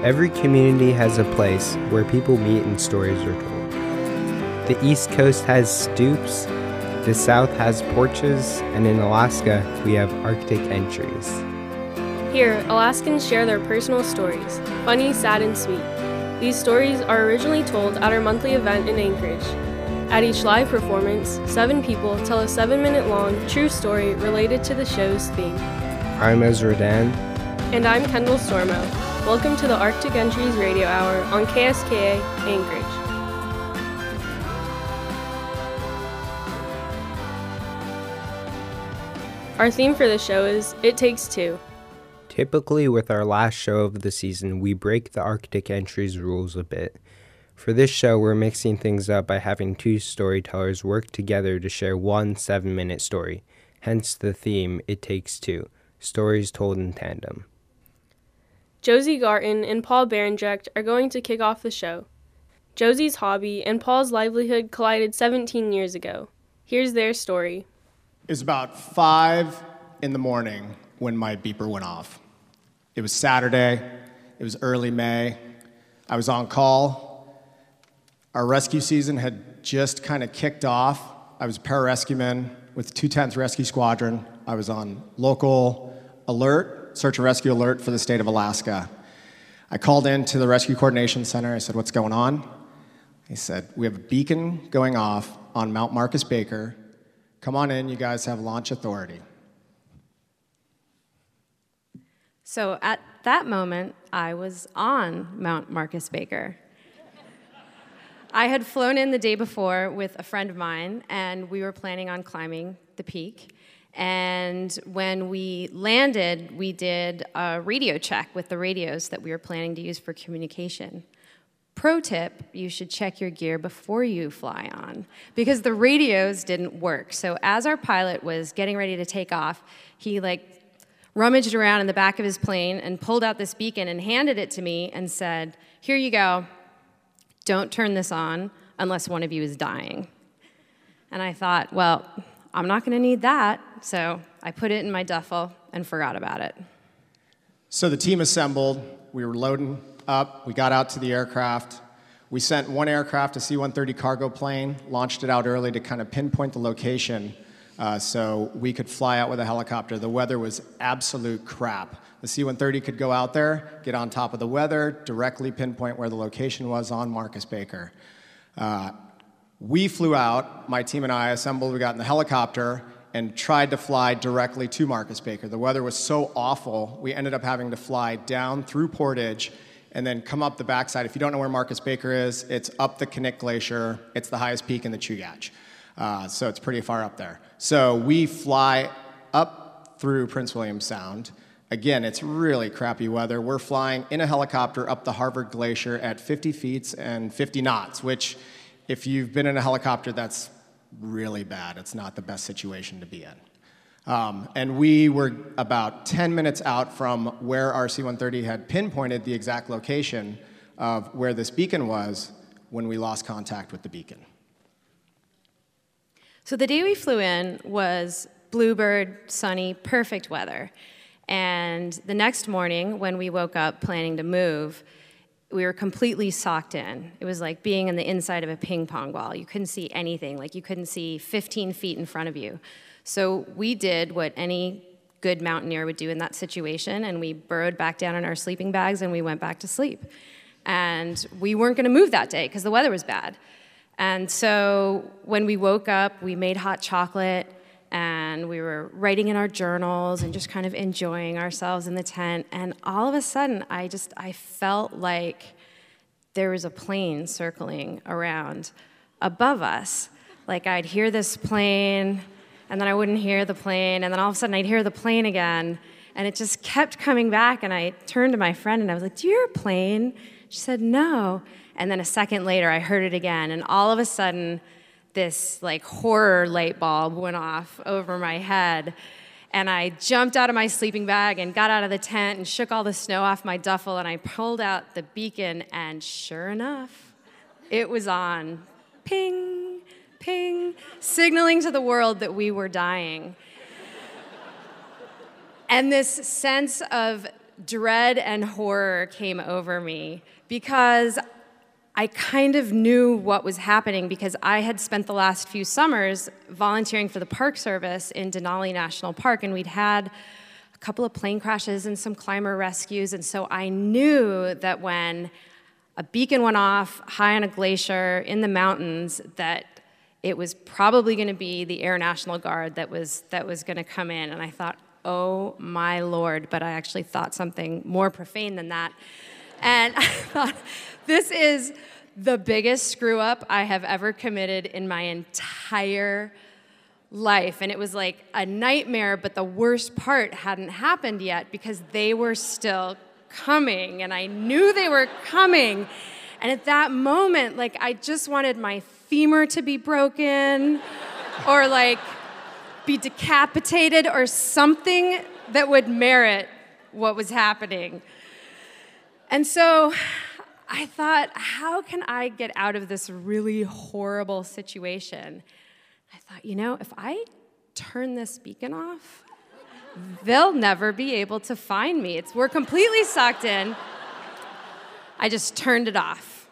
Every community has a place where people meet and stories are told. The East Coast has stoops, the South has porches, and in Alaska, we have Arctic entries. Here, Alaskans share their personal stories, funny, sad, and sweet. These stories are originally told at our monthly event in Anchorage. At each live performance, 7 people tell a 7-minute long true story related to the show's theme. I'm Ezra Dan. And I'm Kendall Stormo. Welcome to the Arctic Entries Radio Hour on KSKA Anchorage. Our theme for the show is It Takes Two. Typically, with our last show of the season, we break the Arctic Entries rules a bit. For this show, we're mixing things up by having 2 storytellers work together to share one 7-minute story. Hence the theme, It Takes Two, stories told in tandem. Josie Garton and Paul Berenject are going to kick off the show. Josie's hobby and Paul's livelihood collided 17 years ago. Here's their story. It was about 5 in the morning when my beeper went off. It was Saturday. It was early May. I was on call. Our rescue season had just kind of kicked off. I was a pararescueman with 210th Rescue Squadron. I was on local alert, search and rescue alert for the state of Alaska. I called in to the Rescue Coordination Center. I said, "What's going on?" He said, "We have a beacon going off on Mount Marcus Baker. Come on in, you guys have launch authority." So at that moment, I was on Mount Marcus Baker. I had flown in the day before with a friend of mine, and we were planning on climbing the peak. And when we landed, we did a radio check with the radios that we were planning to use for communication. Pro tip, you should check your gear before you fly on, because the radios didn't work. So as our pilot was getting ready to take off, he rummaged around in the back of his plane and pulled out this beacon and handed it to me and said, "Here you go. Don't turn this on unless one of you is dying." And I thought, well, I'm not going to need that. So I put it in my duffel and forgot about it. So the team assembled. We were loading up. We got out to the aircraft. We sent one aircraft, a C-130 cargo plane, launched it out early to kind of pinpoint the location so we could fly out with a helicopter. The weather was absolute crap. The C-130 could go out there, get on top of the weather, directly pinpoint where the location was on Marcus Baker. We flew out, my team and I assembled, we got in the helicopter, and tried to fly directly to Marcus Baker. The weather was so awful, we ended up having to fly down through Portage and then come up the backside. If you don't know where Marcus Baker is, it's up the Knik Glacier. It's the highest peak in the Chugach. So it's pretty far up there. So we fly up through Prince William Sound. Again, it's really crappy weather. We're flying in a helicopter up the Harvard Glacier at 50 feet and 50 knots, which, if you've been in a helicopter, that's really bad. It's not the best situation to be in. And we were about 10 minutes out from where our C-130 had pinpointed the exact location of where this beacon was when we lost contact with the beacon. So the day we flew in was bluebird, sunny, perfect weather. And the next morning, when we woke up planning to move, we were completely socked in. It was like being in the inside of a ping pong ball. You couldn't see anything, like you couldn't see 15 feet in front of you. So we did what any good mountaineer would do in that situation, and we burrowed back down in our sleeping bags and we went back to sleep. And we weren't gonna move that day because the weather was bad. And so when we woke up, we made hot chocolate, and we were writing in our journals and just kind of enjoying ourselves in the tent. And all of a sudden, I felt like there was a plane circling around above us. Like I'd hear this plane, and then I wouldn't hear the plane, and then all of a sudden I'd hear the plane again. And it just kept coming back, and I turned to my friend and I was like, "Do you hear a plane?" She said, "No." And then a second later, I heard it again, and all of a sudden, this horror light bulb went off over my head, and I jumped out of my sleeping bag and got out of the tent and shook all the snow off my duffel, and I pulled out the beacon, and sure enough, it was on. Ping, ping, signaling to the world that we were dying. And this sense of dread and horror came over me because I kind of knew what was happening because I had spent the last few summers volunteering for the Park Service in Denali National Park, and we'd had a couple of plane crashes and some climber rescues, and so I knew that when a beacon went off high on a glacier in the mountains that it was probably going to be the Air National Guard that was going to come in, and I thought, oh my Lord, but I actually thought something more profane than that. And I thought, this is the biggest screw up I have ever committed in my entire life. And it was like a nightmare, but the worst part hadn't happened yet because they were still coming, and I knew they were coming. And at that moment, like, I just wanted my femur to be broken or like be decapitated or something that would merit what was happening. And so I thought, how can I get out of this really horrible situation? I thought, if I turn this beacon off, they'll never be able to find me. We're completely sucked in. I just turned it off.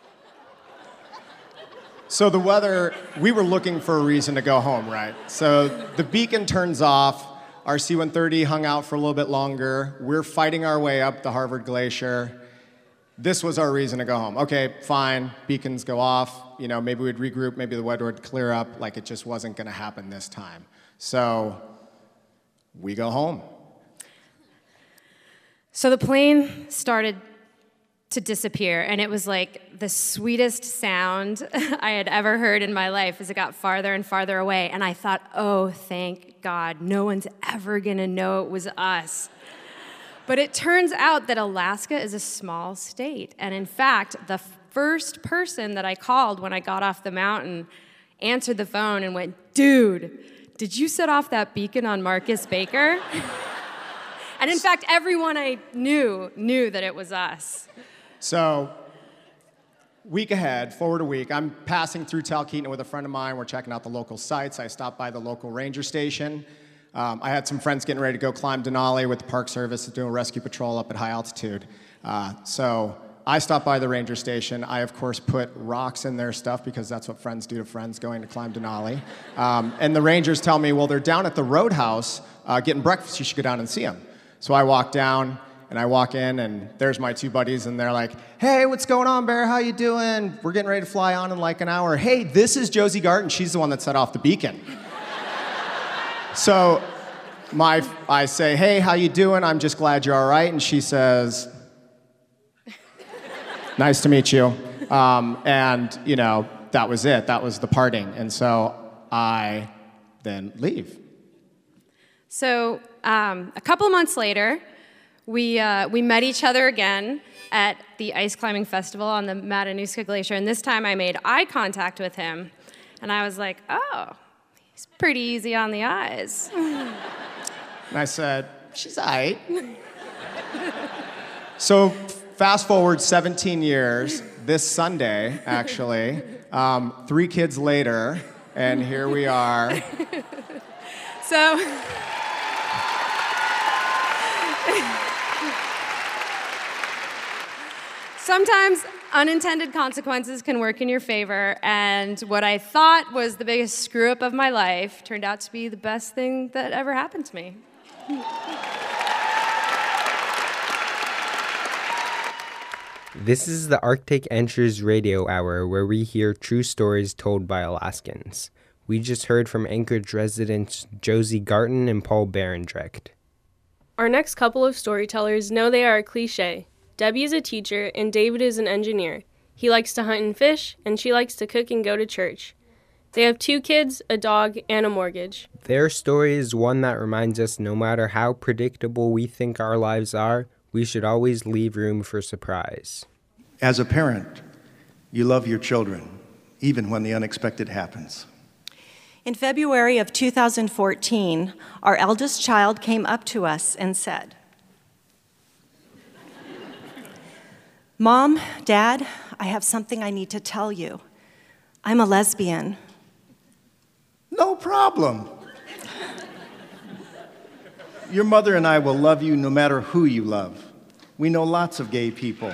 So the weather, we were looking for a reason to go home, right? So the beacon turns off. Our C-130 hung out for a little bit longer. We're fighting our way up the Harvard Glacier. This was our reason to go home. Okay, fine, beacons go off. Maybe we'd regroup, maybe the weather would clear up. Like, it just wasn't gonna happen this time. So we go home. So the plane started to disappear, and it was like the sweetest sound I had ever heard in my life as it got farther and farther away. And I thought, oh, thank God, no one's ever gonna know it was us. But it turns out that Alaska is a small state. And in fact, the first person that I called when I got off the mountain answered the phone and went, dude, did you set off that beacon on Marcus Baker? And in fact, everyone I knew that it was us. So, week ahead, forward a week, I'm passing through Talkeetna with a friend of mine. We're checking out the local sites. I stopped by the local ranger station. I had some friends getting ready to go climb Denali with the Park Service, doing a rescue patrol up at high altitude. So I stopped by the ranger station. I, of course, put rocks in their stuff because that's what friends do to friends going to climb Denali. And the rangers tell me, well, they're down at the roadhouse getting breakfast. You should go down and see them. So I walk down, and I walk in, and there's my two buddies, and they're like, hey, what's going on, Bear? How you doing? We're getting ready to fly on in like an hour. Hey, this is Josie Garten. She's the one that set off the beacon. So I say, hey, how you doing? I'm just glad you're all right. And she says, nice to meet you. And, that was it. That was the parting. And so I then leave. So a couple of months later, we met each other again at the ice climbing festival on the Matanuska Glacier. And this time I made eye contact with him. And I was like, oh, he's pretty easy on the eyes. And I said, she's all right. So fast forward 17 years, this Sunday, actually, 3 kids later, and here we are. So sometimes unintended consequences can work in your favor, and what I thought was the biggest screw-up of my life turned out to be the best thing that ever happened to me. This is the Arctic Entries Radio Hour, where we hear true stories told by Alaskans. We just heard from Anchorage residents Josie Garten and Paul Barendrecht. Our next couple of storytellers know they are a cliche. Debbie is a teacher, and David is an engineer. He likes to hunt and fish, and she likes to cook and go to church. They have 2 kids, a dog, and a mortgage. Their story is one that reminds us no matter how predictable we think our lives are, we should always leave room for surprise. As a parent, you love your children, even when the unexpected happens. In February of 2014, our eldest child came up to us and said, Mom, Dad, I have something I need to tell you. I'm a lesbian. No problem. Your mother and I will love you no matter who you love. We know lots of gay people.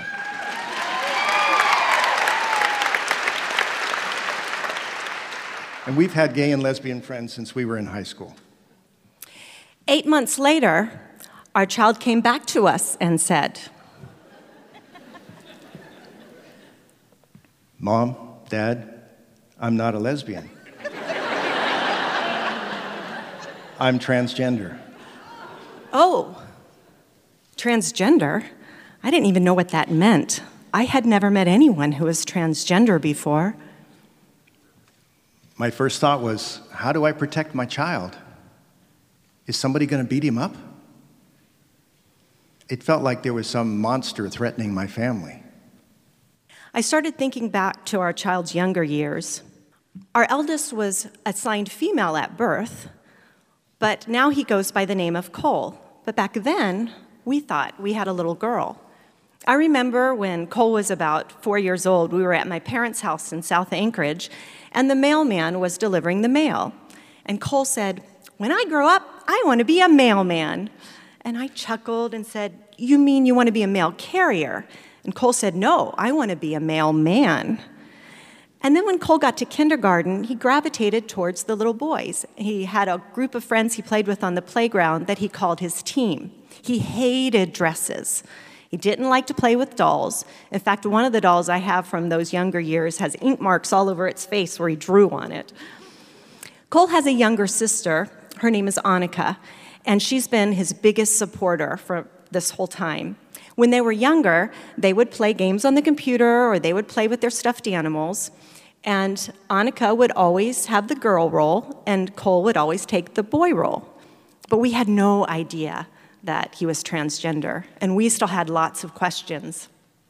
And we've had gay and lesbian friends since we were in high school. 8 months later, our child came back to us and said, Mom, Dad, I'm not a lesbian. I'm transgender. "Oh, transgender? I didn't even know what that meant. I had never met anyone who was transgender before." My first thought was, how do I protect my child? Is somebody going to beat him up? It felt like there was some monster threatening my family. I started thinking back to our child's younger years. Our eldest was assigned female at birth, but now he goes by the name of Cole. But back then, we thought we had a little girl. I remember when Cole was about 4 years old, we were at my parents' house in South Anchorage, and the mailman was delivering the mail. And Cole said, "When I grow up, I want to be a mailman." And I chuckled and said, "You mean you want to be a mail carrier?" And Cole said, "No, I want to be a mailman." And then when Cole got to kindergarten, he gravitated towards the little boys. He had a group of friends he played with on the playground that he called his team. He hated dresses. He didn't like to play with dolls. In fact, one of the dolls I have from those younger years has ink marks all over its face where he drew on it. Cole has a younger sister. Her name is Annika, and she's been his biggest supporter for this whole time. When they were younger, they would play games on the computer or they would play with their stuffed animals, and Annika would always have the girl role and Cole would always take the boy role. But we had no idea that he was transgender, and we still had lots of questions.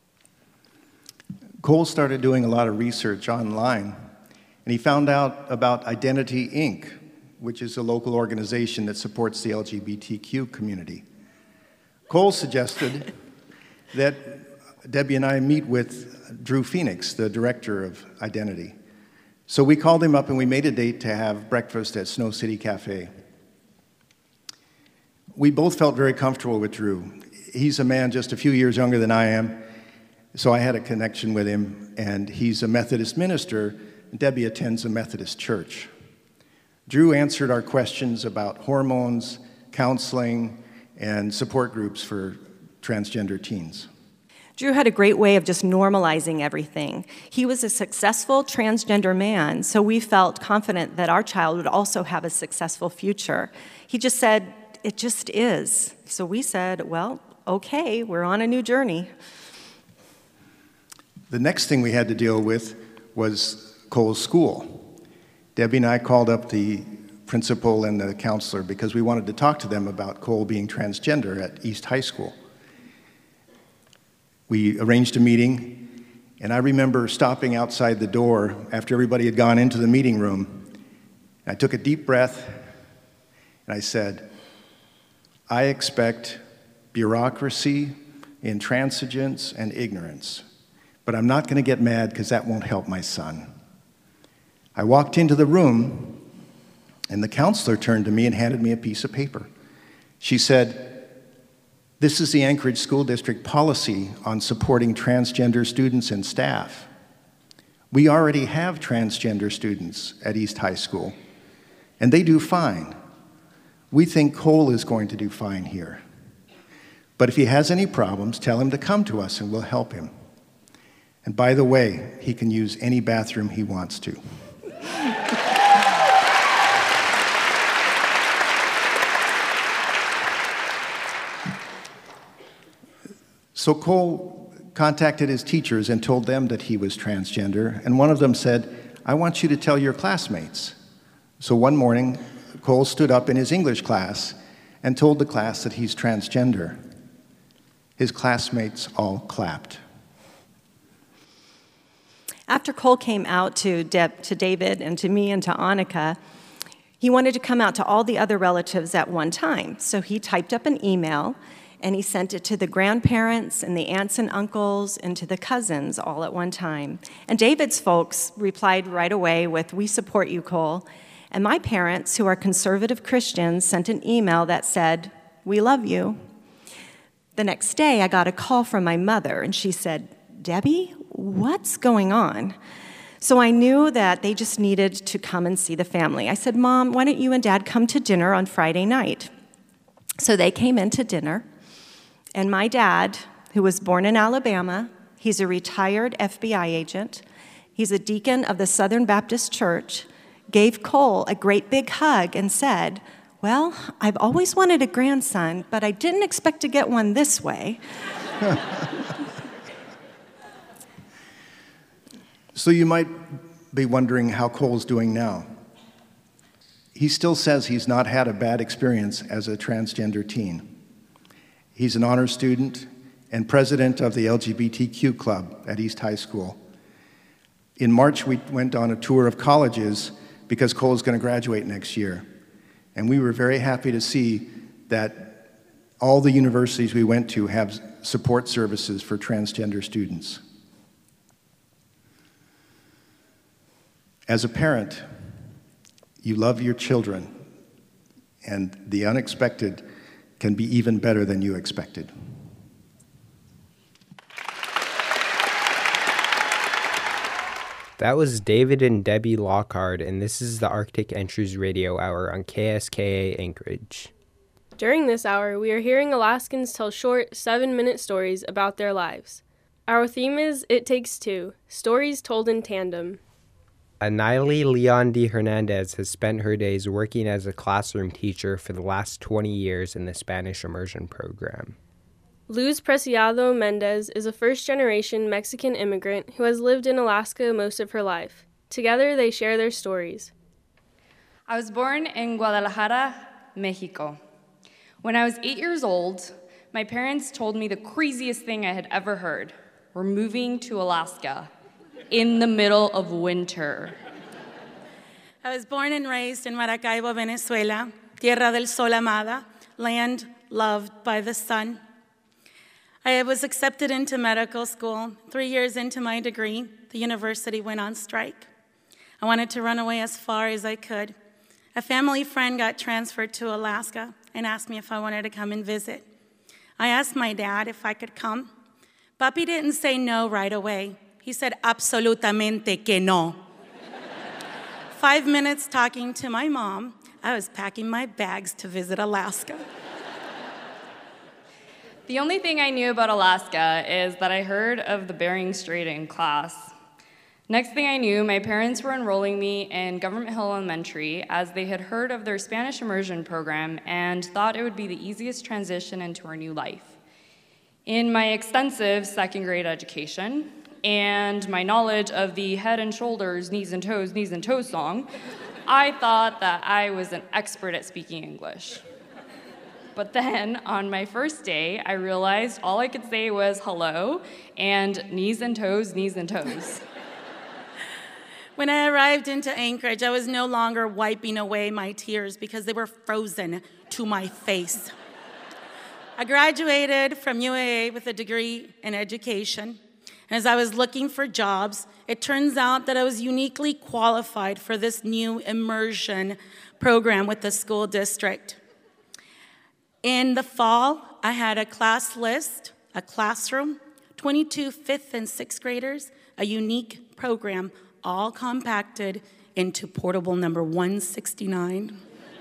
Cole started doing a lot of research online, and he found out about Identity Inc., which is a local organization that supports the LGBTQ community. Cole suggested that Debbie and I meet with Drew Phoenix, the director of Identity. So we called him up and we made a date to have breakfast at Snow City Cafe. We both felt very comfortable with Drew. He's a man just a few years younger than I am, so I had a connection with him, and he's a Methodist minister. Debbie attends a Methodist church. Drew answered our questions about hormones, counseling, and support groups for transgender teens. Drew had a great way of just normalizing everything. He was a successful transgender man, so we felt confident that our child would also have a successful future. He just said, "It just is." So we said, "Well, okay, we're on a new journey." The next thing we had to deal with was Cole's school. Debbie and I called up the principal and the counselor because we wanted to talk to them about Cole being transgender at East High School. We arranged a meeting, and I remember stopping outside the door after everybody had gone into the meeting room. I took a deep breath, and I said, "I expect bureaucracy, intransigence, and ignorance, but I'm not going to get mad because that won't help my son." I walked into the room, and the counselor turned to me and handed me a piece of paper. She said, "This is the Anchorage School District policy on supporting transgender students and staff. We already have transgender students at East High School, and they do fine. We think Cole is going to do fine here. But if he has any problems, tell him to come to us and we'll help him. And by the way, he can use any bathroom he wants to." So Cole contacted his teachers and told them that he was transgender, and one of them said, "I want you to tell your classmates." So one morning, Cole stood up in his English class and told the class that he's transgender. His classmates all clapped. After Cole came out to David and to me and to Annika, he wanted to come out to all the other relatives at one time. So he typed up an email and he sent it to the grandparents and the aunts and uncles and to the cousins all at one time. And David's folks replied right away with, "We support you, Cole." And my parents, who are conservative Christians, sent an email that said, "We love you." The next day, I got a call from my mother, and she said, "Debbie, what's going on?" So I knew that they just needed to come and see the family. I said, "Mom, why don't you and Dad come to dinner on Friday night?" So they came in to dinner, and my dad, who was born in Alabama, he's a retired FBI agent, he's a deacon of the Southern Baptist Church, gave Cole a great big hug and said, "Well, I've always wanted a grandson, but I didn't expect to get one this way." So you might be wondering how Cole's doing now. He still says he's not had a bad experience as a transgender teen. He's an honor student and president of the LGBTQ club at East High School. In March, we went on a tour of colleges because Cole is going to graduate next year. And we were very happy to see that all the universities we went to have support services for transgender students. As a parent, you love your children, and the unexpected can be even better than you expected. That was David and Debbie Lockhart, and this is the Arctic Entries Radio Hour on KSKA Anchorage. During this hour, we are hearing Alaskans tell short, 7-minute stories about their lives. Our theme is It Takes Two, stories told in tandem. Anaili Leon D. Hernandez has spent her days working as a classroom teacher for the last 20 years in the Spanish immersion program. Luz Preciado Mendez is a first-generation Mexican immigrant who has lived in Alaska most of her life. Together, they share their stories. I was born in Guadalajara, Mexico. When I was 8 years old, my parents told me the craziest thing I had ever heard. We're moving to Alaska in the middle of winter. I was born and raised in Maracaibo, Venezuela, Tierra del Sol amada, land loved by the sun. I was accepted into medical school. 3 years into my degree, the university went on strike. I wanted to run away as far as I could. A family friend got transferred to Alaska and asked me if I wanted to come and visit. I asked my dad if I could come. Papi didn't say no right away. He said, "Absolutamente que no." 5 minutes talking to my mom, I was packing my bags to visit Alaska. The only thing I knew about Alaska is that I heard of the Bering Strait in class. Next thing I knew, my parents were enrolling me in Government Hill Elementary as they had heard of their Spanish immersion program and thought it would be the easiest transition into our new life. In my extensive second grade education and my knowledge of the Head and Shoulders, Knees and Toes song, I thought that I was an expert at speaking English. But then, on my first day, I realized all I could say was hello and knees and toes, knees and toes. When I arrived into Anchorage, I was no longer wiping away my tears because they were frozen to my face. I graduated from UAA with a degree in education. And as I was looking for jobs, it turns out that I was uniquely qualified for this new immersion program with the school district. In the fall, I had a class list, a classroom, 22 fifth and sixth graders, a unique program, all compacted into portable number 169.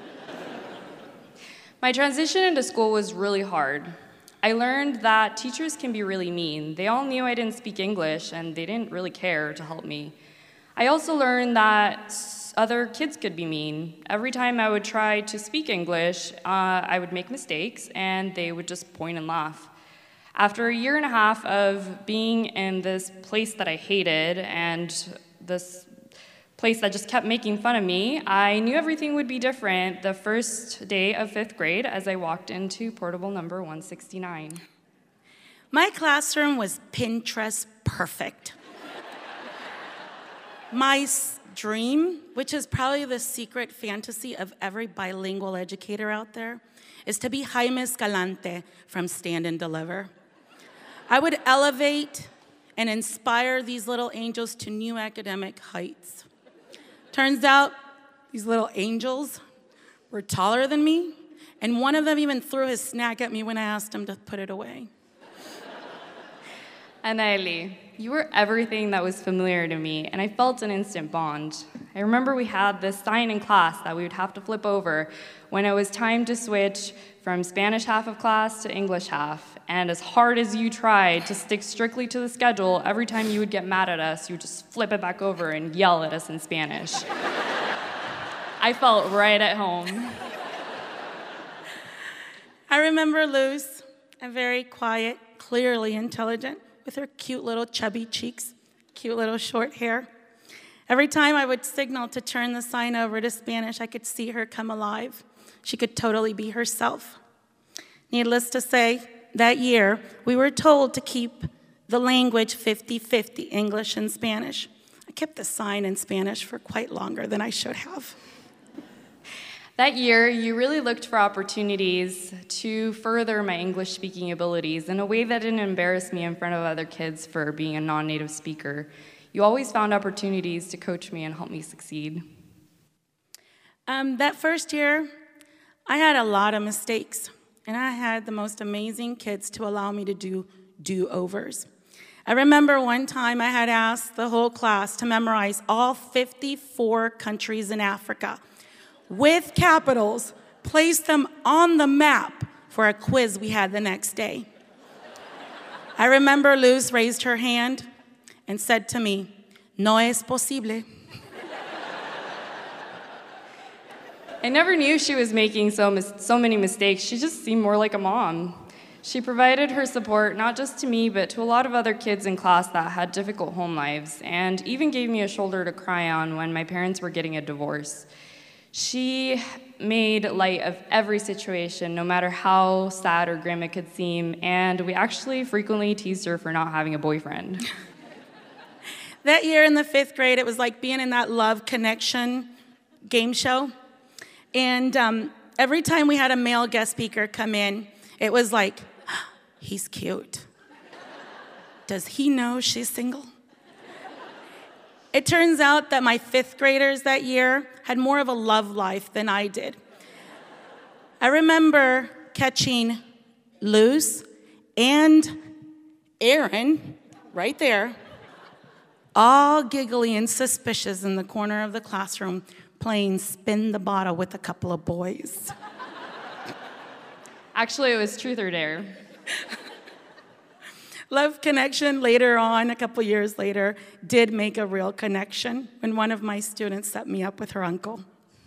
My transition into school was really hard. I learned that teachers can be really mean. They all knew I didn't speak English, and they didn't really care to help me. I also learned that other kids could be mean. Every time I would try to speak English, I would make mistakes, and they would just point and laugh. After a year and a half of being in this place that I hated and this place that just kept making fun of me, I knew everything would be different the first day of 5th grade as I walked into portable number 169. My classroom was Pinterest perfect. My dream, which is probably the secret fantasy of every bilingual educator out there, is to be Jaime Escalante from Stand and Deliver. I would elevate and inspire these little angels to new academic heights. Turns out these little angels were taller than me And one of them even threw his snack at me when I asked him to put it away. Anaeli, you were everything that was familiar to me, and I felt an instant bond. I remember we had this sign in class that we would have to flip over when it was time to switch from Spanish half of class to English half. And as hard as you tried to stick strictly to the schedule, every time you would get mad at us, you would just flip it back over and yell at us in Spanish. I felt right at home. I remember Luz, a very quiet, clearly intelligent, with her cute little chubby cheeks, cute little short hair. Every time I would signal to turn the sign over to Spanish, I could see her come alive. She could totally be herself. Needless to say, that year, we were told to keep the language 50-50, English and Spanish. I kept the sign in Spanish for quite longer than I should have. That year, you really looked for opportunities to further my English-speaking abilities in a way that didn't embarrass me in front of other kids for being a non-native speaker. You always found opportunities to coach me and help me succeed. That first year, I had a lot of mistakes, and I had the most amazing kids to allow me to do do-overs. I remember one time I had asked the whole class to memorize all 54 countries in Africa with capitals, place them on the map for a quiz we had the next day. I remember Luz raised her hand and said to me, "No es posible." I never knew she was making so many mistakes. She just seemed more like a mom. She provided her support not just to me, but to a lot of other kids in class that had difficult home lives, and even gave me a shoulder to cry on when my parents were getting a divorce. She made light of every situation, no matter how sad or grim it could seem, and we actually frequently teased her for not having a boyfriend. That year in the 5th grade, it was like being in that Love Connection game show. And every time we had a male guest speaker come in, it was like, he's cute. Does he know she's single? It turns out that my 5th graders that year had more of a love life than I did. I remember catching Luz and Aaron right there, all giggly and suspicious in the corner of the classroom, playing spin the bottle with a couple of boys. Actually, it was Truth or Dare. Love Connection later on, a couple years later, did make a real connection when one of my students set me up with her uncle.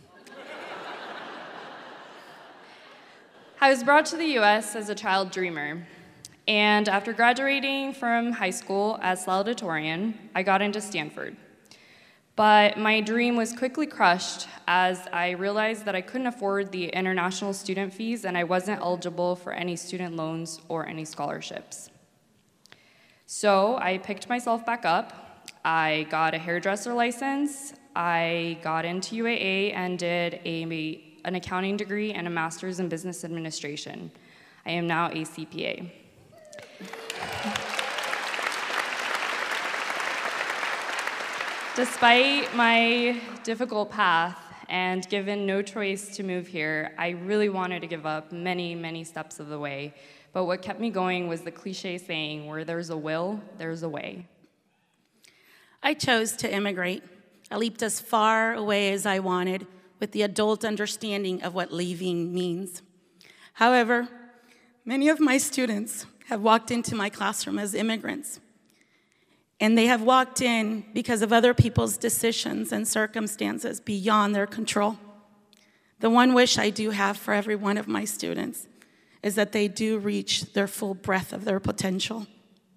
I was brought to the U.S. as a child dreamer, and after graduating from high school as salutatorian, I got into Stanford. But my dream was quickly crushed as I realized that I couldn't afford the international student fees and I wasn't eligible for any student loans or any scholarships. So I picked myself back up. I got a hairdresser license. I got into UAA and did an accounting degree and a master's in business administration. I am now a CPA. Despite my difficult path and given no choice to move here, I really wanted to give up many, many steps of the way. But what kept me going was the cliche saying, where there's a will, there's a way. I chose to immigrate. I leaped as far away as I wanted with the adult understanding of what leaving means. However, many of my students have walked into my classroom as immigrants. And they have walked in because of other people's decisions and circumstances beyond their control. The one wish I do have for every one of my students is that they do reach their full breadth of their potential.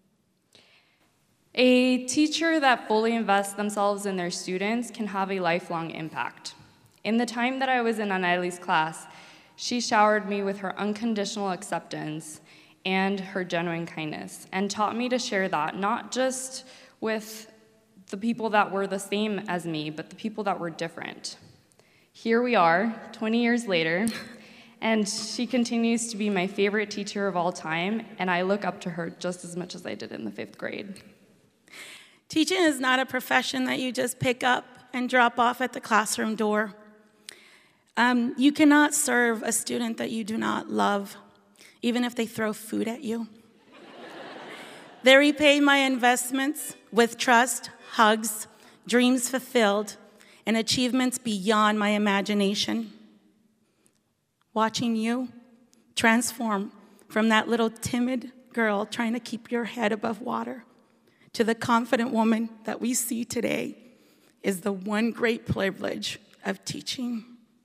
A teacher that fully invests themselves in their students can have a lifelong impact. In the time that I was in Anaeli's class, she showered me with her unconditional acceptance and her genuine kindness, and taught me to share that, not just with the people that were the same as me, but the people that were different. Here we are, 20 years later, and she continues to be my favorite teacher of all time, and I look up to her just as much as I did in the 5th grade. Teaching is not a profession that you just pick up and drop off at the classroom door. You cannot serve a student that you do not love, even if they throw food at you. They repay my investments with trust, hugs, dreams fulfilled, and achievements beyond my imagination. Watching you transform from that little timid girl trying to keep your head above water to the confident woman that we see today is the one great privilege of teaching.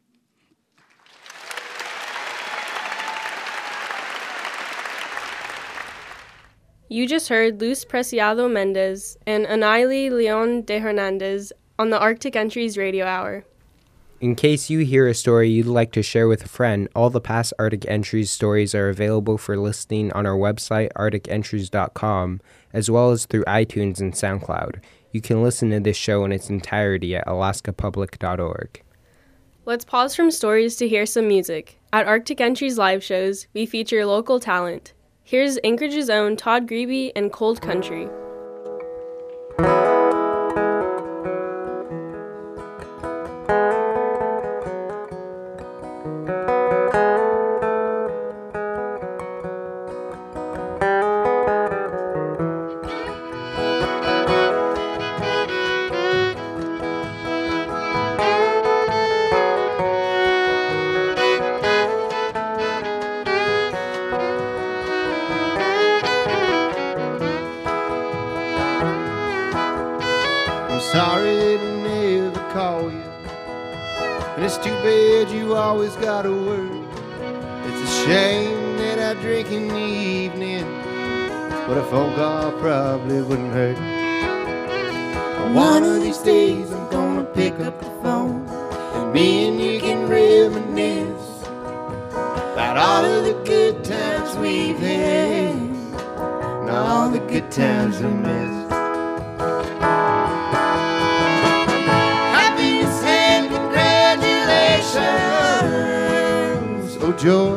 You just heard Luz Preciado Mendez and Anaili Leon de Hernandez on the Arctic Entries Radio Hour. In case you hear a story you'd like to share with a friend, all the past Arctic Entries stories are available for listening on our website, arcticentries.com, as well as through iTunes and SoundCloud. You can listen to this show in its entirety at alaskapublic.org. Let's pause from stories to hear some music. At Arctic Entries live shows, we feature local talent. Here's Anchorage's own Todd Grebe and Cold Country. Sorry to never call you, and it's too bad you always gotta work. It's a shame that I drink in the evening, but a phone call probably wouldn't hurt. One of these days I'm gonna pick up the phone, and me and you can reminisce about all of the good times we've had, and all the good times we missed. Oh joy,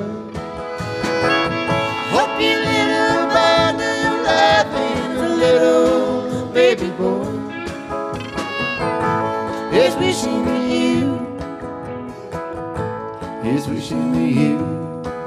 I hope your little abandoned laughing, a little baby boy is wishing to you, is wishing to you.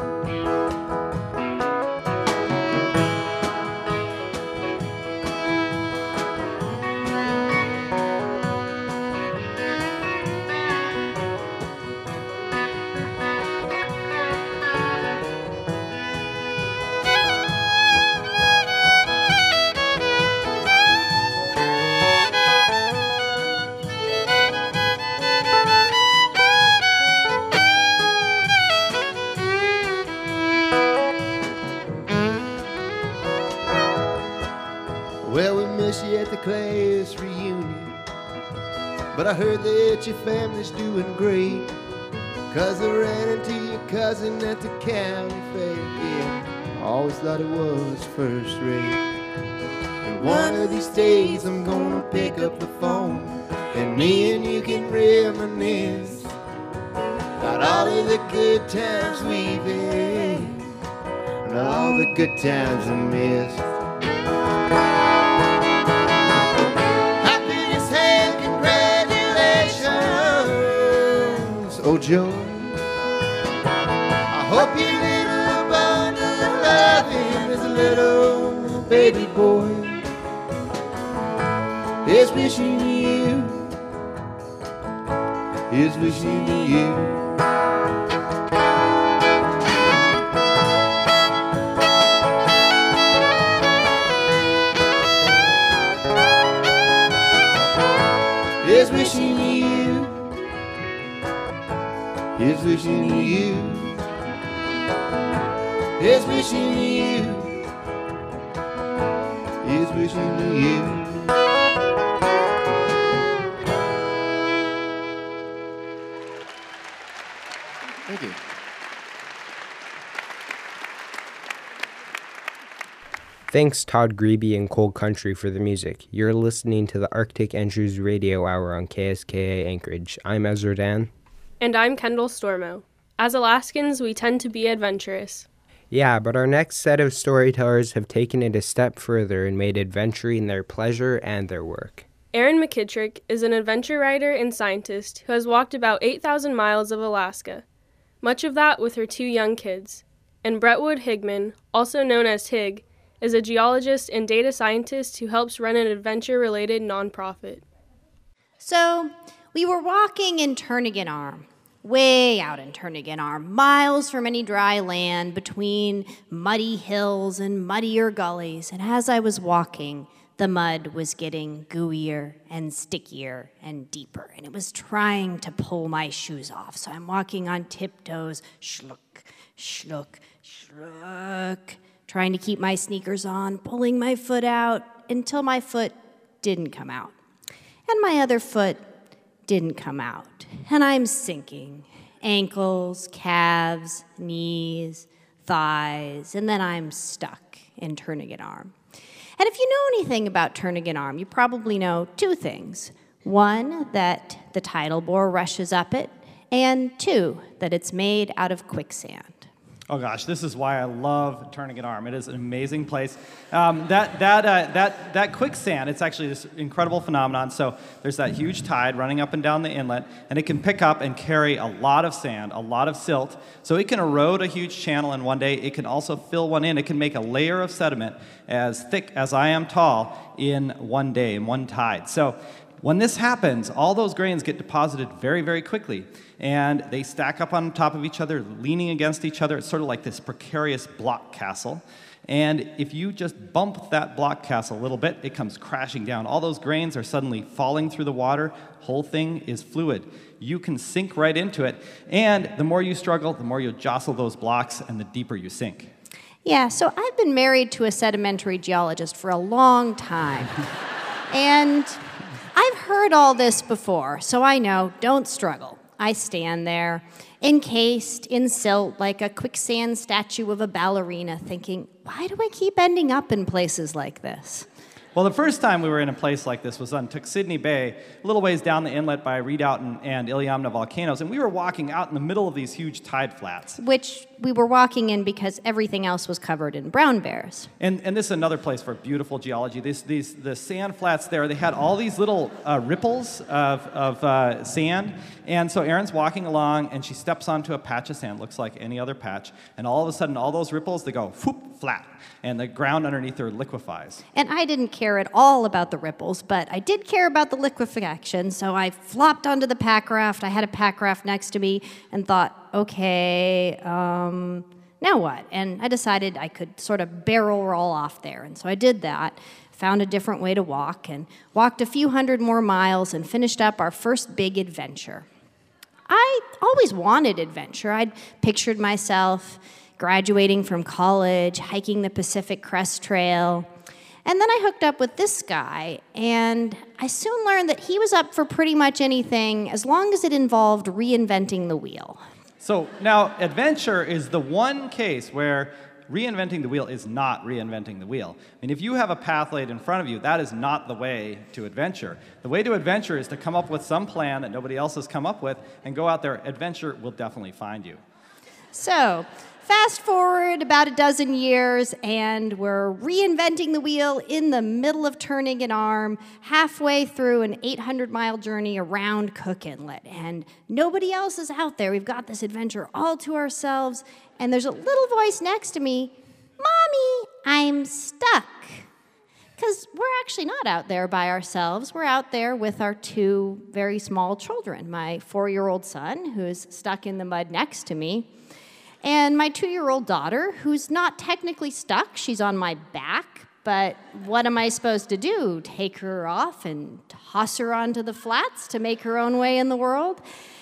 Well, we miss you at the class reunion, but I heard that your family's doing great, 'cause I ran into your cousin at the county fair. Yeah, I always thought it was first rate. And one of these days I'm gonna pick up the phone, and me and you can reminisce about all of the good times we've had, and all the good times we missed. Oh joy, I hope your little bundle of loving is a little baby boy is wishing you, is wishing you. Is wishing you, is wishing you, is wishing you, is wishing you. Thank you. Thanks Todd Grebe and Cold Country for the music. You're listening to the Arctic Entries Radio Hour on KSKA Anchorage. I'm Ezra Dan. And I'm Kendall Stormo. As Alaskans, we tend to be adventurous. Yeah, but our next set of storytellers have taken it a step further and made adventuring their pleasure and their work. Aaron McKittrick is an adventure writer and scientist who has walked about 8,000 miles of Alaska, much of that with her 2 young kids. And Brentwood Higman, also known as Hig, is a geologist and data scientist who helps run an adventure-related nonprofit. So, we were walking in Turnagain Arm, way out in Turnagain Arm, miles from any dry land, between muddy hills and muddier gullies. And as I was walking, the mud was getting gooier and stickier and deeper, and it was trying to pull my shoes off. So I'm walking on tiptoes, shlook, shlook, shlook, trying to keep my sneakers on, pulling my foot out until my foot didn't come out. And my other foot didn't come out. And I'm sinking. Ankles, calves, knees, thighs, and then I'm stuck in Turnagain Arm. And if you know anything about Turnagain Arm, you probably know 2 things. 1, that the tidal bore rushes up it, and 2, that it's made out of quicksand. Oh gosh, this is why I love Turnagain Arm. It is an amazing place. That quicksand, it's actually this incredible phenomenon. So there's that huge tide running up and down the inlet, and it can pick up and carry a lot of sand, a lot of silt. So it can erode a huge channel in one day. It can also fill one in. It can make a layer of sediment as thick as I am tall in one day, in one tide. So when this happens, all those grains get deposited very, very quickly, and they stack up on top of each other, leaning against each other. It's sort of like this precarious block castle. And if you just bump that block castle a little bit, it comes crashing down. All those grains are suddenly falling through the water. Whole thing is fluid. You can sink right into it, and the more you struggle, the more you'll jostle those blocks, and the deeper you sink. Yeah, so I've been married to a sedimentary geologist for a long time. And I've heard all this before, so I know, don't struggle. I stand there, encased in silt like a quicksand statue of a ballerina, thinking, why do I keep ending up in places like this? Well, the first time we were in a place like this was on Tuxedni Bay, a little ways down the inlet by Redoubt and Iliamna volcanoes, and we were walking out in the middle of these huge tide flats. Which we were walking in because everything else was covered in brown bears. And this is another place for beautiful geology. The sand flats there, they had all these little ripples of sand, and so Erin's walking along, and she steps onto a patch of sand, looks like any other patch, and all of a sudden, all those ripples, they go whoop, flat, and the ground underneath her liquefies. And I didn't care at all about the ripples, but I did care about the liquefaction, so I flopped onto the pack raft. I had a pack raft next to me and thought, okay, now what? And I decided I could sort of barrel roll off there, and so I did that, found a different way to walk, and walked a few hundred more miles and finished up our first big adventure. I always wanted adventure. I'd pictured myself graduating from college, hiking the Pacific Crest Trail. And then I hooked up with this guy, and I soon learned that he was up for pretty much anything as long as it involved reinventing the wheel. So now, adventure is the one case where reinventing the wheel is not reinventing the wheel. I mean, if you have a path laid in front of you, that is not the way to adventure. The way to adventure is to come up with some plan that nobody else has come up with and go out there. Adventure will definitely find you. So, fast forward about a dozen years, and we're reinventing the wheel in the middle of Turnagain Arm, halfway through an 800-mile journey around Cook Inlet. And nobody else is out there. We've got this adventure all to ourselves, and there's a little voice next to me, Mommy, I'm stuck. Because we're actually not out there by ourselves. We're out there with our 2 very small children, my 4-year-old son, who's stuck in the mud next to me, and my 2-year-old daughter, who's not technically stuck. She's on my back, but what am I supposed to do? Take her off and toss her onto the flats to make her own way in the world?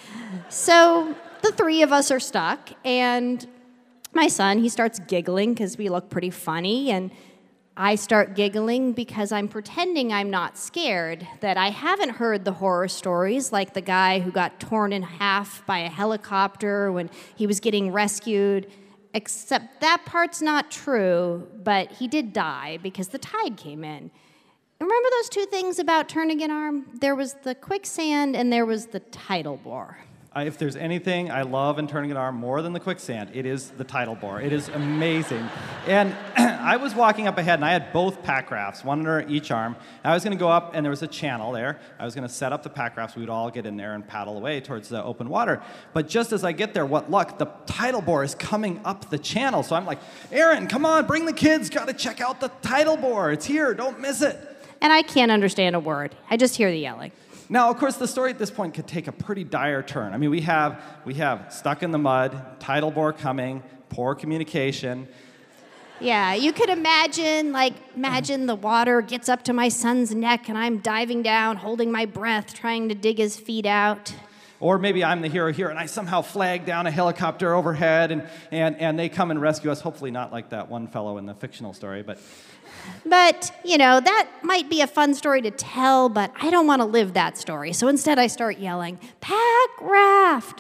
So the 3 of us are stuck, and my son, he starts giggling because we look pretty funny, and I start giggling because I'm pretending I'm not scared, that I haven't heard the horror stories like the guy who got torn in half by a helicopter when he was getting rescued, except that part's not true, but he did die because the tide came in. Remember those 2 things about Turnagain Arm? There was the quicksand and there was the tidal bore. If there's anything I love in turning an arm more than the quicksand, it is the tidal bore. It is amazing. And I was walking up ahead, and I had both pack rafts, one under each arm. I was going to go up, and there was a channel there. I was going to set up the pack rafts. We would all get in there and paddle away towards the open water. But just as I get there, what luck, the tidal bore is coming up the channel. So I'm like, Aaron, come on, bring the kids. Got to check out the tidal bore. It's here. Don't miss it. And I can't understand a word. I just hear the yelling. Now, of course, the story at this point could take a pretty dire turn. I mean, we have stuck in the mud, tidal bore coming, poor communication. Yeah, you could imagine the water gets up to my son's neck and I'm diving down, holding my breath, trying to dig his feet out. Or maybe I'm the hero here and I somehow flag down a helicopter overhead and they come and rescue us. Hopefully not like that one fellow in the fictional story, but... But, that might be a fun story to tell, but I don't want to live that story. So instead I start yelling, pack raft,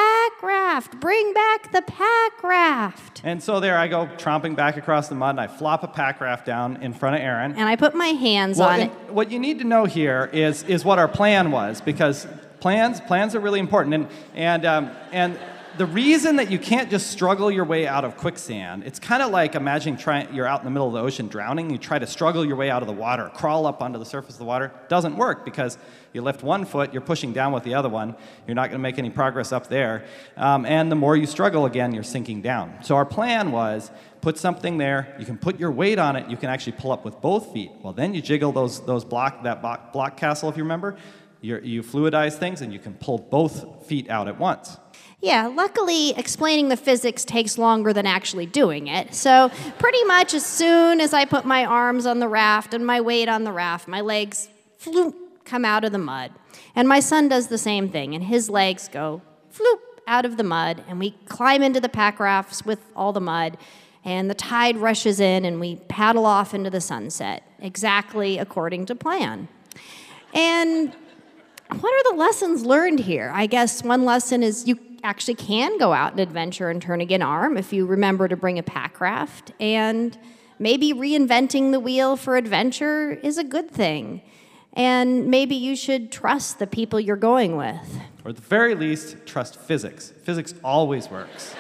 bring back the pack raft. And so there I go, tromping back across the mud, and I flop a pack raft down in front of Aaron. And I put my hands on it. What you need to know here is what our plan was, because plans are really important. And the reason that you can't just struggle your way out of quicksand, it's kind of like imagining you're out in the middle of the ocean drowning. You try to struggle your way out of the water, crawl up onto the surface of the water. Doesn't work because you lift one foot, you're pushing down with the other one. You're not going to make any progress up there. And the more you struggle, again, you're sinking down. So our plan was put something there. You can put your weight on it. You can actually pull up with both feet. Well, then you jiggle that block castle, if you remember. You fluidize things, and you can pull both feet out at once. Yeah, luckily, explaining the physics takes longer than actually doing it. So pretty much as soon as I put my arms on the raft and my weight on the raft, my legs come out of the mud. And my son does the same thing, and his legs go out of the mud, and we climb into the pack rafts with all the mud, and the tide rushes in, and we paddle off into the sunset, exactly according to plan. And what are the lessons learned here? I guess one lesson is you actually can go out and adventure and turning an arm if you remember to bring a pack raft, and maybe reinventing the wheel for adventure is a good thing. And maybe you should trust the people you're going with. Or at the very least, trust physics. Physics always works.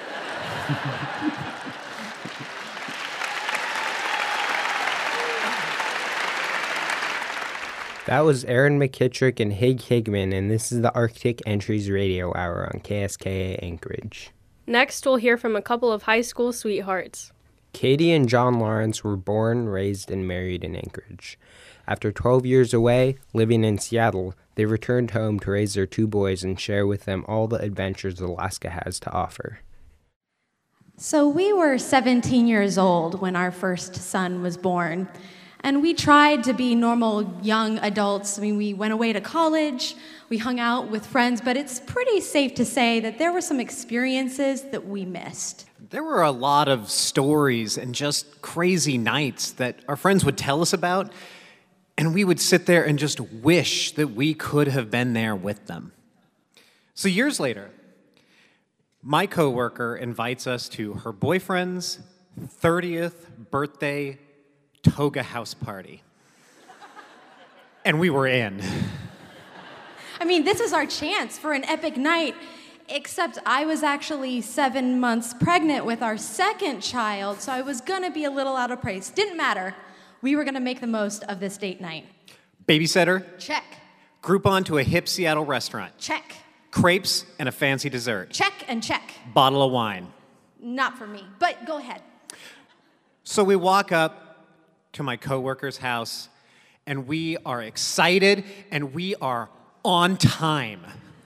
That was Aaron McKittrick and Hig Higman, and this is the Arctic Entries Radio Hour on KSKA Anchorage. Next, we'll hear from a couple of high school sweethearts. Katie and John Lawrence were born, raised, and married in Anchorage. After 12 years away, living in Seattle, they returned home to raise their two boys and share with them all the adventures Alaska has to offer. So we were 17 years old when our first son was born. And we tried to be normal young adults. I mean, we went away to college, we hung out with friends, but it's pretty safe to say that there were some experiences that we missed. There were a lot of stories and just crazy nights that our friends would tell us about, and we would sit there and just wish that we could have been there with them. So years later, my coworker invites us to her boyfriend's 30th birthday toga house party. And we were in. I mean, this is our chance for an epic night, except I was actually 7 months pregnant with our second child, so I was gonna be a little out of place. Didn't matter. We were gonna make the most of this date night. Babysitter? Check. Groupon to a hip Seattle restaurant? Check. Crepes and a fancy dessert? Check and check. Bottle of wine? Not for me, but go ahead. So we walk up to my coworker's house, and we are excited, and we are on time.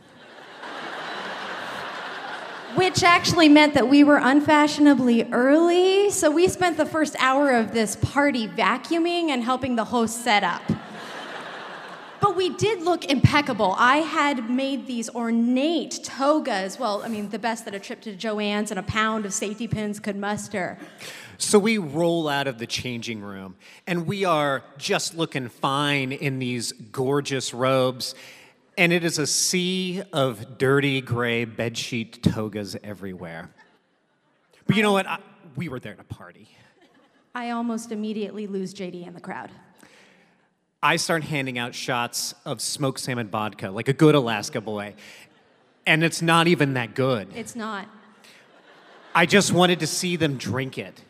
Which actually meant that we were unfashionably early, so we spent the first hour of this party vacuuming and helping the host set up. But we did look impeccable. I had made these ornate togas, well, I mean, the best that a trip to Joann's and a pound of safety pins could muster. So we roll out of the changing room, and we are just looking fine in these gorgeous robes, and it is a sea of dirty gray bedsheet togas everywhere. But you know what? We were there to party. I almost immediately lose JD in the crowd. I start handing out shots of smoked salmon vodka, like a good Alaska boy. And it's not even that good. It's not. I just wanted to see them drink it.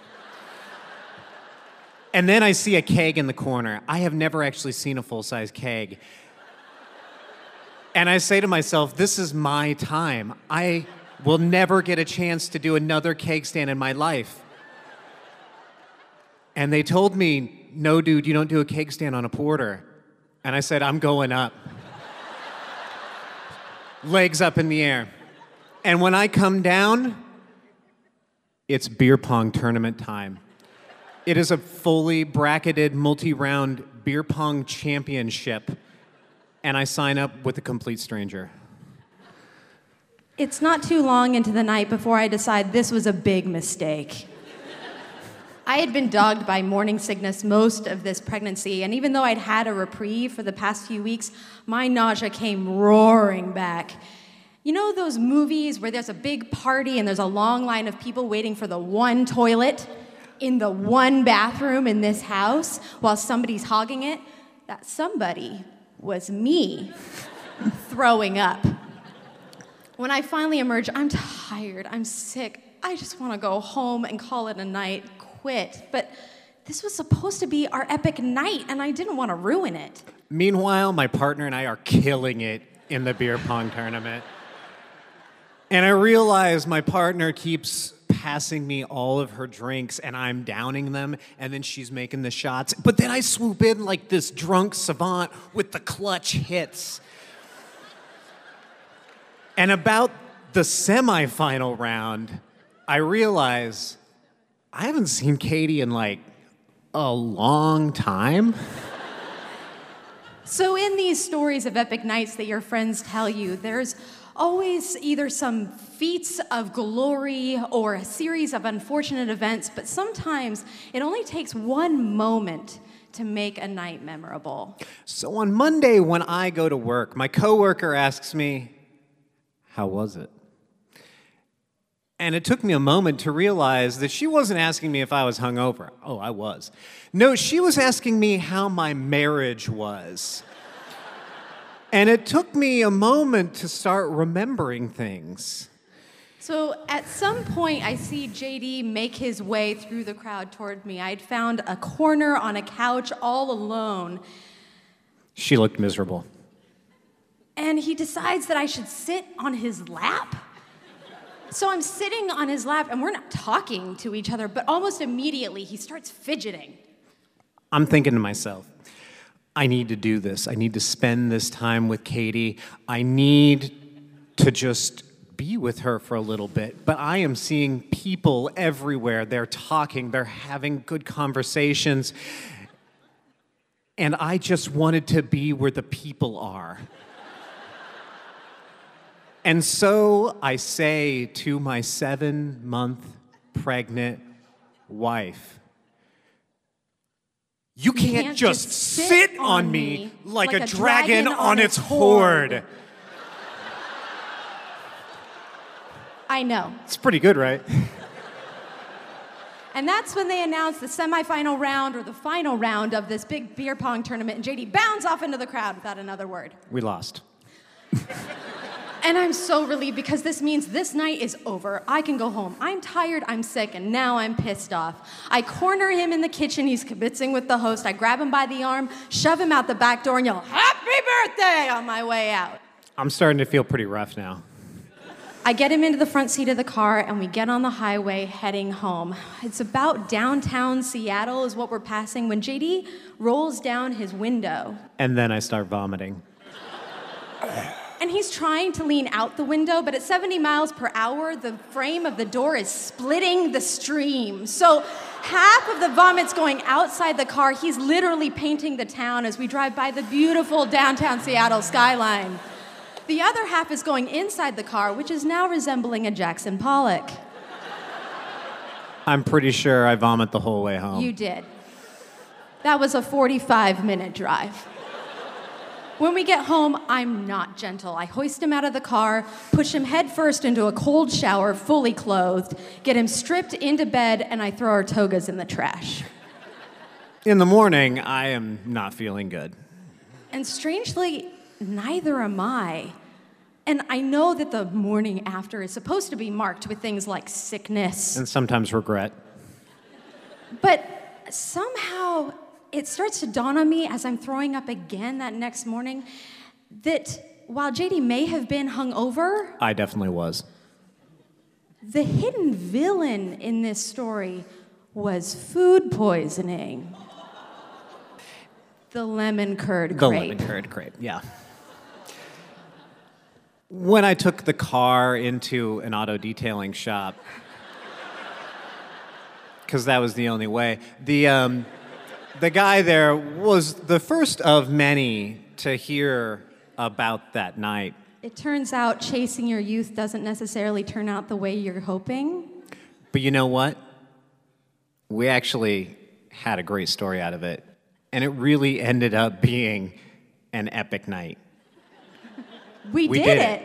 And then I see a keg in the corner. I have never actually seen a full-size keg. And I say to myself, this is my time. I will never get a chance to do another keg stand in my life. And they told me, no, dude, you don't do a keg stand on a porter. And I said, I'm going up. Legs up in the air. And when I come down, it's beer pong tournament time. It is a fully bracketed, multi-round beer pong championship. And I sign up with a complete stranger. It's not too long into the night before I decide this was a big mistake. I had been dogged by morning sickness most of this pregnancy, and even though I'd had a reprieve for the past few weeks, my nausea came roaring back. You know those movies where there's a big party and there's a long line of people waiting for the one toilet in the one bathroom in this house while somebody's hogging it? That somebody was me throwing up. When I finally emerge, I'm tired, I'm sick, I just want to go home and call it a night, quit. But this was supposed to be our epic night, and I didn't want to ruin it. Meanwhile, my partner and I are killing it in the beer pong tournament. And I realize my partner keeps passing me all of her drinks, and I'm downing them, and then she's making the shots. But then I swoop in like this drunk savant with the clutch hits. And about the semifinal round, I realize I haven't seen Katie in like a long time. So in these stories of epic nights that your friends tell you, there's always either some feats of glory or a series of unfortunate events, but sometimes it only takes one moment to make a night memorable. So on Monday when I go to work, my coworker asks me, how was it? And it took me a moment to realize that she wasn't asking me if I was hungover. Oh, I was. No, she was asking me how my marriage was. And it took me a moment to start remembering things. So at some point, I see JD make his way through the crowd toward me. I'd found a corner on a couch all alone. She looked miserable. And he decides that I should sit on his lap. So I'm sitting on his lap, and we're not talking to each other, but almost immediately he starts fidgeting. I'm thinking to myself, I need to do this. I need to spend this time with Katie. I need to just be with her for a little bit. But I am seeing people everywhere. They're talking, they're having good conversations. And I just wanted to be where the people are. And so I say to my 7-month pregnant wife, you can't just sit on me like a dragon on its horde. I know. It's pretty good, right? And that's when they announced the semifinal round or the final round of this big beer pong tournament, and JD bounds off into the crowd without another word. We lost. And I'm so relieved because this means this night is over. I can go home. I'm tired, I'm sick, and now I'm pissed off. I corner him in the kitchen. He's kibitzing with the host. I grab him by the arm, shove him out the back door, and yell, "Happy birthday!" on my way out. I'm starting to feel pretty rough now. I get him into the front seat of the car, and we get on the highway heading home. It's about downtown Seattle is what we're passing when JD rolls down his window. And then I start vomiting. And he's trying to lean out the window, but at 70 miles per hour, the frame of the door is splitting the stream. So half of the vomit's going outside the car. He's literally painting the town as we drive by the beautiful downtown Seattle skyline. The other half is going inside the car, which is now resembling a Jackson Pollock. I'm pretty sure I vomit the whole way home. You did. That was a 45-minute drive. When we get home, I'm not gentle. I hoist him out of the car, push him headfirst into a cold shower, fully clothed, get him stripped into bed, and I throw our togas in the trash. In the morning, I am not feeling good. And strangely, neither am I. And I know that the morning after is supposed to be marked with things like sickness. And sometimes regret. But somehow it starts to dawn on me as I'm throwing up again that next morning that while JD may have been hungover, I definitely was. the hidden villain in this story was food poisoning. The lemon curd The crepe. lemon curd crepe, yeah. When I took the car into an auto detailing shop, because that was the only way, the guy there was the first of many to hear about that night. It turns out chasing your youth doesn't necessarily turn out the way you're hoping. But you know what? We actually had a great story out of it, and it really ended up being an epic night. We did it.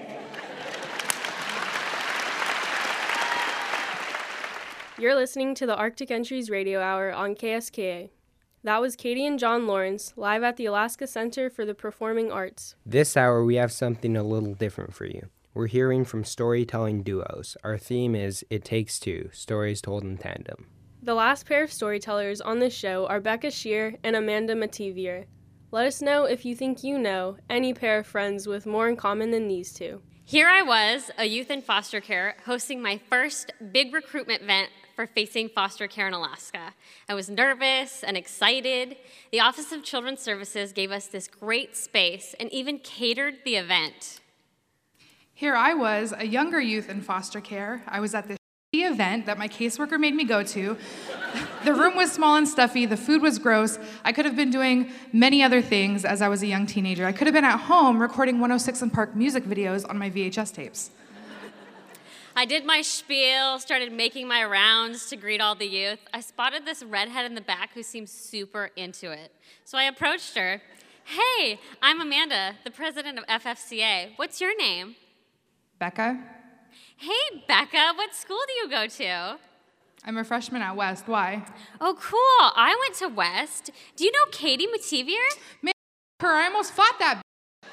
You're listening to the Arctic Entries Radio Hour on KSKA. That was Katie and John Lawrence, live at the Alaska Center for the Performing Arts. This hour, we have something a little different for you. We're hearing from storytelling duos. Our theme is It Takes Two, stories told in tandem. The last pair of storytellers on this show are Becca Shear and Amanda Mativier. Let us know if you think you know any pair of friends with more in common than these two. Here I was, a youth in foster care, hosting my first big recruitment event for Facing Foster Care in Alaska. I was nervous and excited. The Office of Children's Services gave us this great space and even catered the event. Here I was, a younger youth in foster care. I was at this event that my caseworker made me go to. The room was small and stuffy, the food was gross. I could have been doing many other things as I was a young teenager. I could have been at home recording 106 and Park music videos on my VHS tapes. I did my spiel, started making my rounds to greet all the youth. I spotted this redhead in the back who seemed super into it. So I approached her. Hey, I'm Amanda, the president of FFCA. What's your name? Becca? Hey, Becca, what school do you go to? I'm a freshman at West. Why? Oh, cool. I went to West. Do you know Katie Mativier? Man, her, I almost fought that.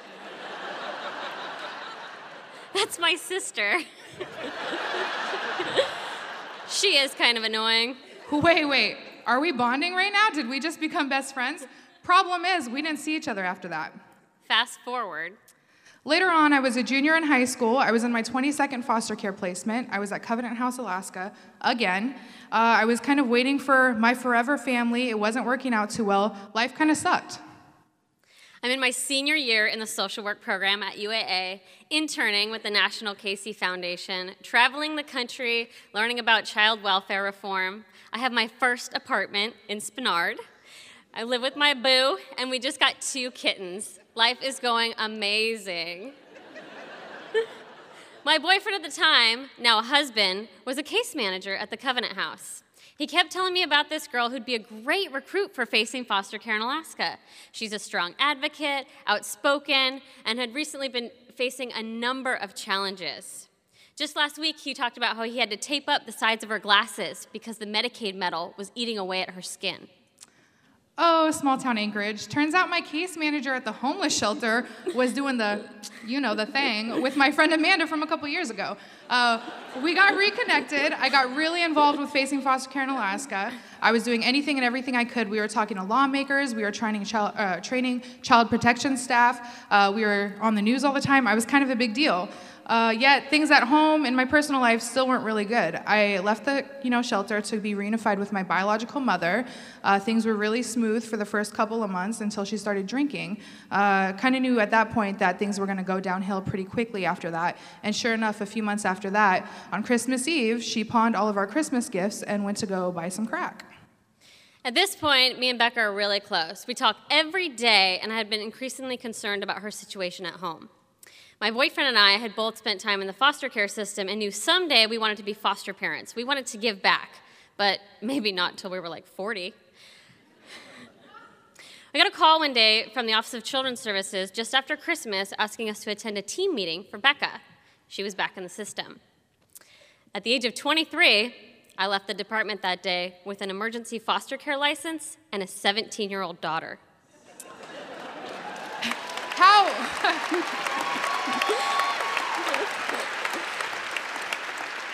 That's my sister. She is kind of annoying. Wait. Are we bonding right now? Did we just become best friends? Problem is, we didn't see each other after that. Fast forward. Later on, I was a junior in high school. I was in my 22nd foster care placement. I was at Covenant House, Alaska, again. I was kind of waiting for my forever family. It wasn't working out too well. Life kind of sucked. I'm in my senior year in the social work program at UAA, interning with the National Casey Foundation, traveling the country, learning about child welfare reform. I have my first apartment in Spenard. I live with my boo, and we just got 2 kittens. Life is going amazing. My boyfriend at the time, now a husband, was a case manager at the Covenant House. He kept telling me about this girl who'd be a great recruit for Facing Foster Care in Alaska. She's a strong advocate, outspoken, and had recently been facing a number of challenges. Just last week, he talked about how he had to tape up the sides of her glasses because the Medicaid metal was eating away at her skin. Oh, small town Anchorage. Turns out my case manager at the homeless shelter was doing the thing with my friend Amanda from a couple years ago. We got reconnected. I got really involved with Facing Foster Care in Alaska. I was doing anything and everything I could. We were talking to lawmakers. We were training child protection staff. We were on the news all the time. I was kind of a big deal. Yet things at home and my personal life still weren't really good. I left the shelter to be reunified with my biological mother. Things were really smooth for the first couple of months until she started drinking. Kind of knew at that point that things were going to go downhill pretty quickly after that. And sure enough, a few months after that, on Christmas Eve, she pawned all of our Christmas gifts and went to go buy some crack. At this point, me and Becca are really close. We talk every day, and I had been increasingly concerned about her situation at home. My boyfriend and I had both spent time in the foster care system and knew someday we wanted to be foster parents. We wanted to give back, but maybe not until we were like 40. I got a call one day from the Office of Children's Services just after Christmas asking us to attend a team meeting for Becca. She was back in the system. At the age of 23, I left the department that day with an emergency foster care license and a 17-year-old daughter.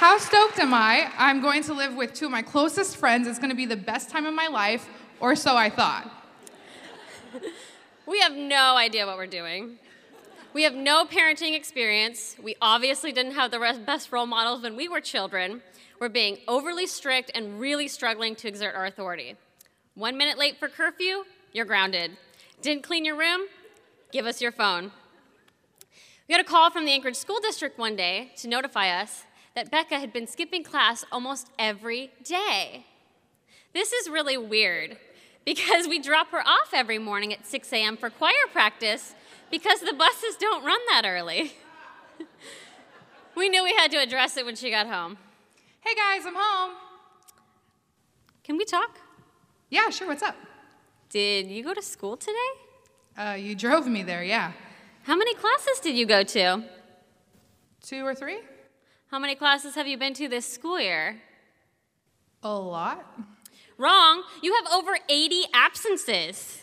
how stoked am I? I'm going to live with two of my closest friends. It's going to be the best time of my life, or so I thought. We have no idea what we're doing. We have no parenting experience. We obviously didn't have the best role models when we were children. We're being overly strict and really struggling to exert our authority. 1 minute late for curfew, you're grounded. Didn't clean your room? Give us your phone. We got a call from the Anchorage School District one day to notify us that Becca had been skipping class almost every day. This is really weird because we drop her off every morning at 6 a.m. for choir practice because the buses don't run that early. We knew we had to address it when she got home. Hey guys, I'm home. Can we talk? Yeah, sure, what's up? Did you go to school today? You drove me there, yeah. How many classes did you go to? 2 or 3. How many classes have you been to this school year? A lot. Wrong. You have over 80 absences.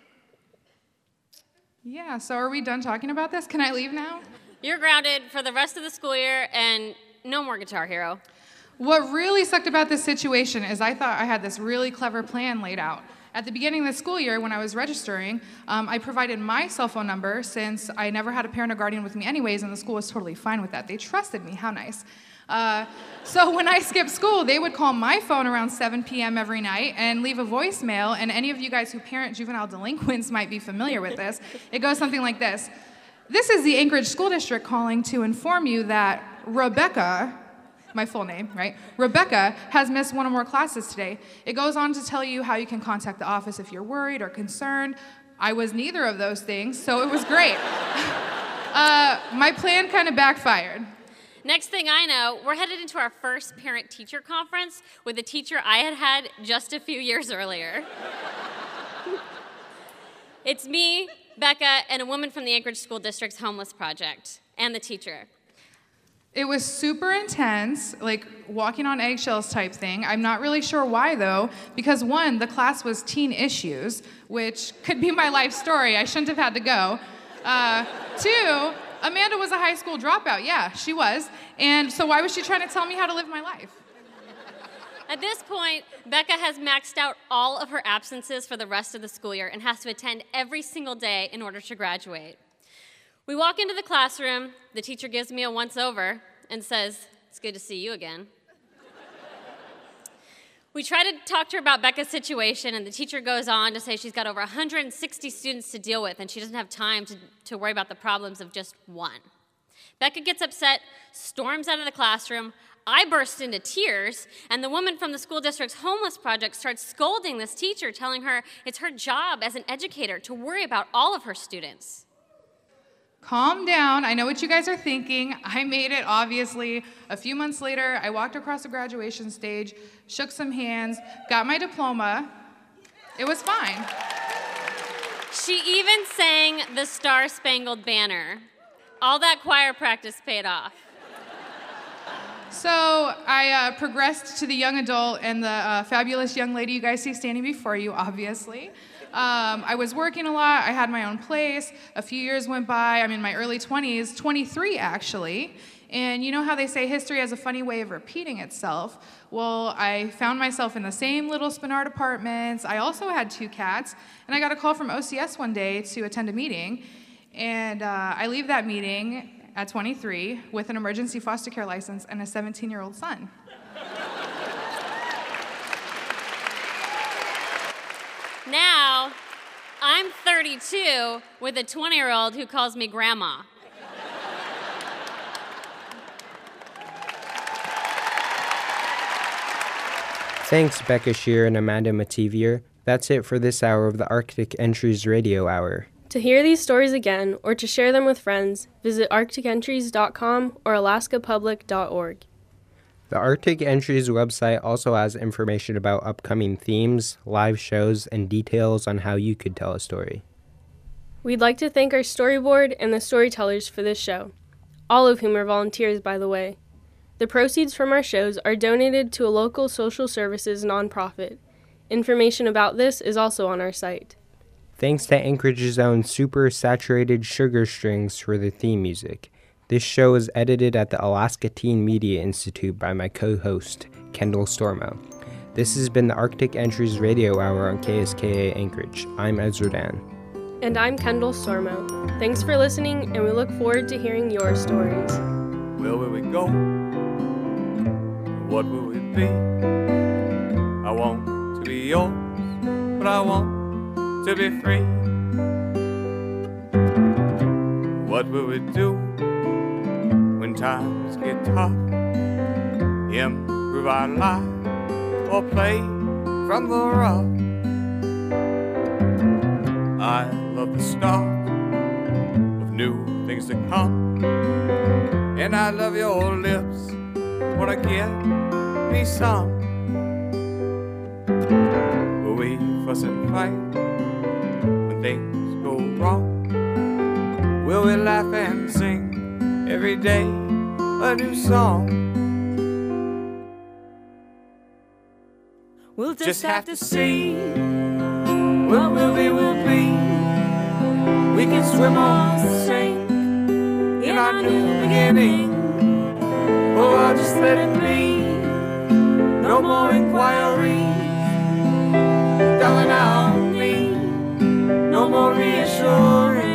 Yeah, so are we done talking about this? Can I leave now? You're grounded for the rest of the school year and no more Guitar Hero. What really sucked about this situation is I thought I had this really clever plan laid out. At the beginning of the school year, when I was registering, I provided my cell phone number since I never had a parent or guardian with me anyways, and the school was totally fine with that. They trusted me. How nice. So when I skipped school, they would call my phone around 7 p.m. every night and leave a voicemail, and any of you guys who parent juvenile delinquents might be familiar with this. It goes something like this. This is the Anchorage School District calling to inform you that Rebecca, my full name, right? Rebecca has missed one or more classes today. It goes on to tell you how you can contact the office if you're worried or concerned. I was neither of those things, so it was great. My plan kind of backfired. Next thing I know, we're headed into our first parent-teacher conference with a teacher I had had just a few years earlier. It's me, Becca, and a woman from the Anchorage School District's Homeless Project, and the teacher. It was super intense, like walking on eggshells type thing. I'm not really sure why though, because one, the class was teen issues, which could be my life story. I shouldn't have had to go. Two, Amanda was a high school dropout. Yeah, she was. And so why was she trying to tell me how to live my life? At this point, Becca has maxed out all of her absences for the rest of the school year and has to attend every single day in order to graduate. We walk into the classroom, the teacher gives me a once-over and says, "It's good to see you again." We try to talk to her about Becca's situation, and the teacher goes on to say she's got over 160 students to deal with, and she doesn't have time to worry about the problems of just one. Becca gets upset, storms out of the classroom. I burst into tears, and the woman from the school district's Homeless Project starts scolding this teacher, telling her it's her job as an educator to worry about all of her students. Calm down. I know what you guys are thinking. I made it, obviously. A few months later, I walked across the graduation stage, shook some hands, got my diploma. It was fine. She even sang the Star-Spangled Banner. All that choir practice paid off. So I progressed to the young adult and the fabulous young lady you guys see standing before you, obviously. I was working a lot. I had my own place. A few years went by. I'm in my early 20s, 23 actually. And you know how they say history has a funny way of repeating itself? Well, I found myself in the same little Spenard apartments. I also had 2 cats. And I got a call from OCS one day to attend a meeting. And I leave that meeting at 23 with an emergency foster care license and a 17-year-old son. Now, I'm 32 with a 20-year-old who calls me grandma. Thanks, Becca Shear and Amanda Mativier. That's it for this hour of the Arctic Entries Radio Hour. To hear these stories again or to share them with friends, visit arcticentries.com or alaskapublic.org. The Arctic Entries website also has information about upcoming themes, live shows, and details on how you could tell a story. We'd like to thank our storyboard and the storytellers for this show, all of whom are volunteers, by the way. The proceeds from our shows are donated to a local social services nonprofit. Information about this is also on our site. Thanks to Anchorage's own Super Saturated Sugar Strings for the theme music. This show is edited at the Alaska Teen Media Institute by my co-host, Kendall Stormo. This has been the Arctic Entries Radio Hour on KSKA Anchorage. I'm Ezra Dan. And I'm Kendall Stormo. Thanks for listening, and we look forward to hearing your stories. Where will we go? What will we be? I want to be yours, but I want to be free. What will we do when times get tough? Improve our life or play from the rough? I love the start of new things to come, and I love your lips. Wanna give me some? Will we fuss and fight when things go wrong? Will we laugh and sing every day a new song? We'll just have to see what will be, will be. We can swim or sink in our new beginning. Oh, I'll just let it be. No more inquiries, darling, I'll need no more reassuring.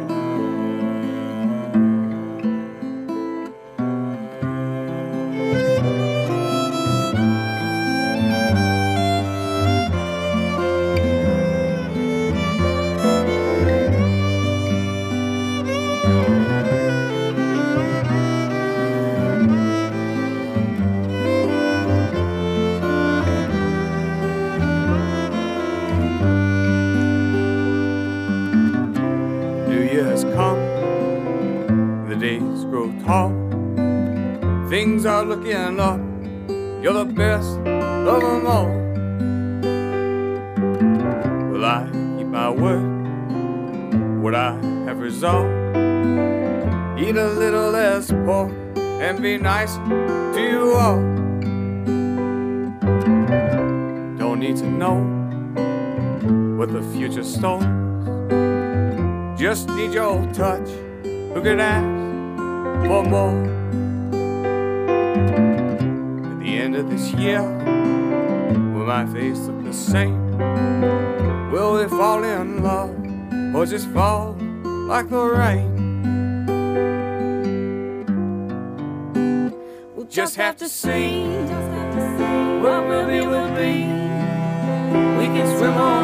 Things are looking up, you're the best of them all. Will I keep my word? Would I have resolved? Eat a little less pork and be nice to you all. Don't need to know what the future stores. Just need your touch. Who could ask for more? End of this year, will my face look the same? Will we fall in love or just fall like the rain? We'll just have to see what will be, will be. We can swim on